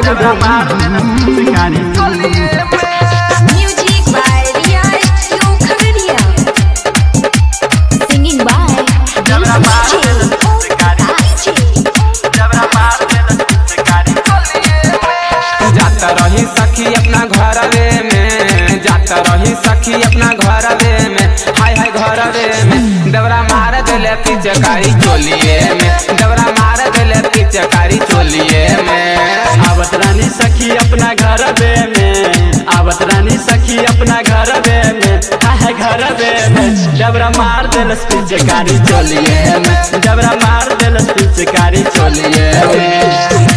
देना शिकारी Music by Riya Khagadiya. Singing by जाता रही सखी अपना घरवे में, जाता रही सखी अपना घरवे में, हाय हाय घरवे में दबरा मार दिले पिचकारी चोलिए में, दबरा मार दिले पिचकारी चोलिए में। आवत रानी सखी अपना घरवे में, आवत रानी सखी अपना घरवे में, हाय घरवे में डबरा मार दिलस पिचकारी चोलिए में, डबरा मार दिलस पिचकारी चोलिए में।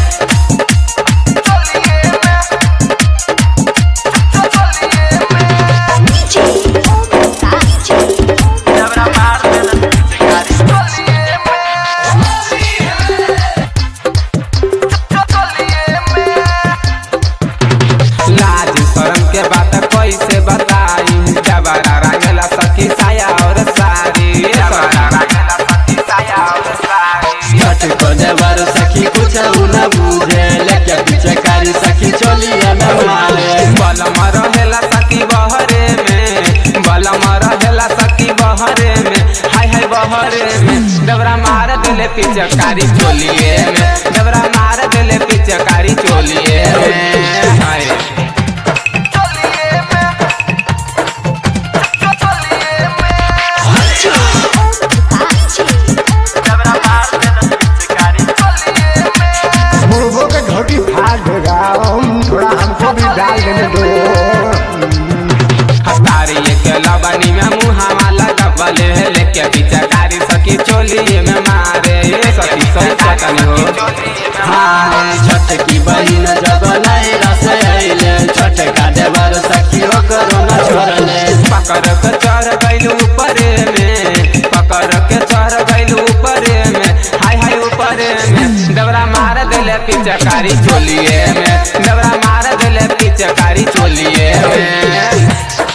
लाज शरम के बात कैसे बताई, जबरा रंगला सखी साया और साड़ी, जबरा रंगला सखी साया और साड़ी। छठ को देवर सखी कुछ न बुझे, लेके पिचकारी सखी चोलिए में मारे। बलम रहेला सखी बहरे में, बलम रहेला सखी बहरे में, हाय हाय बहरे में डबरा मार दिले पिचकारी चोलिए में, डबरा मार दिले पिचकारी चोलिए में। हाय मुर्गों के घोटी फाड़ देगा, थोड़ा हमको भी डाल देने दो। हतारी के लबनी में मुहावा लगबले, लेके पिचकारी सखी चोलिए में मारे, ये सखी सही सतन हो। हाँ छठ की बहिन जब नहीं रस अइले, छठ का देवर सखी ओकरो न छोड़ले। पकड़ के चढ़ गइलू ऊपरे में, पकड़ के चढ़ गइलू ऊपरे में, हाय हाय ऊपरे में डबरा मार दिले पिचकारी चोलिए में, डबरा मार दिले पिचकारी चोलिए में।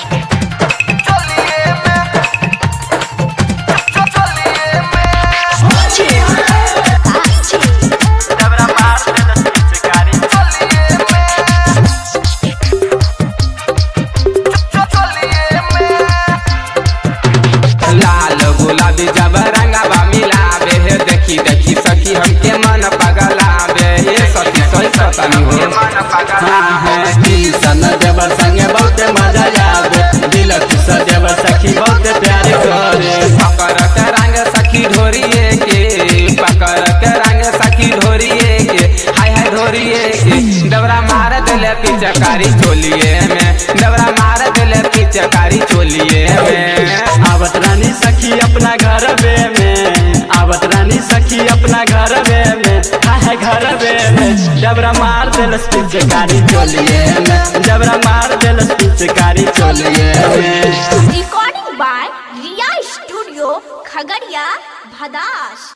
लाल गुलाबी जब रंगवा मिलावे, देखी देखी सखी हमके मन पगलावे, ये सखी सही सतन हो। हाँ किशन देवर संगे बहुत मजा आवे, दिल खुश देवर सखी बहुत प्यार करे। पकड़ के रंग सखी ढोरिए के, पकड़ के रंग सखी ढोरिए के, हाय हाय ढोरिए के डबरा मार दिले पिचकारी चोलिए में, डबरा मार दिले पिचकारी चोलिए में। आवत रानी सखी अपना घरवे में, आवत रानी सखी अपना घरवे में, हाय घरवे में डबरा मार दिलस पिचकारी चोलिए में, डबरा मार दिलस पिचकारी चोलिए में। Recording by Riya Studio Khagadiya, Bhadash.